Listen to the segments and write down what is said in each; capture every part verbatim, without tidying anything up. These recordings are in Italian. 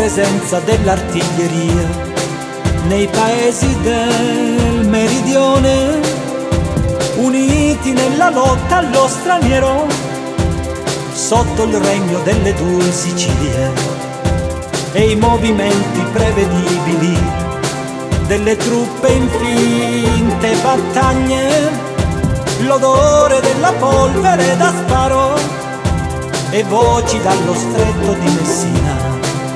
presenza dell'artiglieria nei paesi del meridione, uniti nella lotta allo straniero, sotto il regno delle due Sicilie, e i movimenti prevedibili delle truppe in finte battaglie, l'odore della polvere da sparo e voci dallo stretto di Messina.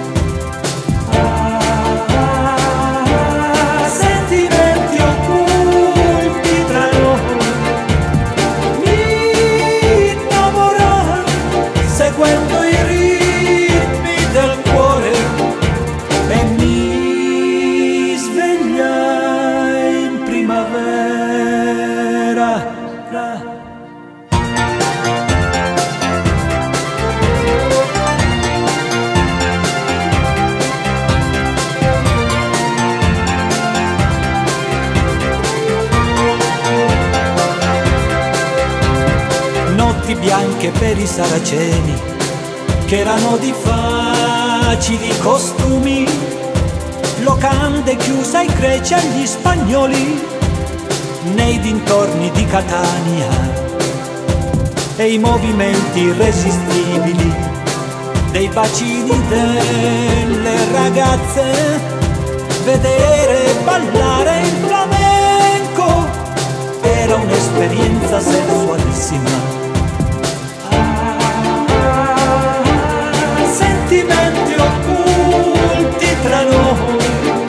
Seguendo i ritmi del cuore, e mi svegliai in primavera. Notti bianche per i saraceni, che erano di facili costumi, locande chiuse ai greci e agli spagnoli nei dintorni di Catania, e i movimenti irresistibili dei bacini delle ragazze, vedere ballare il flamenco era un'esperienza sensualissima. Sentimenti occulti tra noi,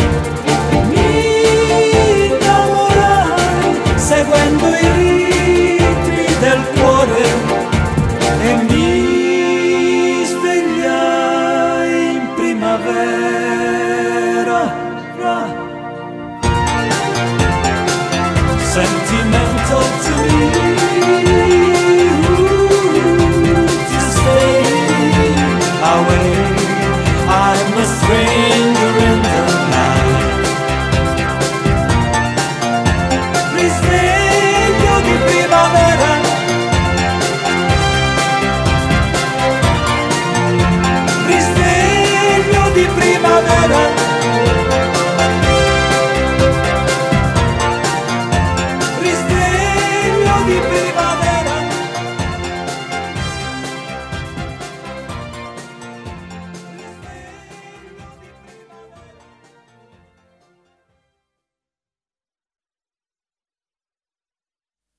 mi innamorai seguendo i ritmi del cuore, e mi svegliai in primavera. Sentimenti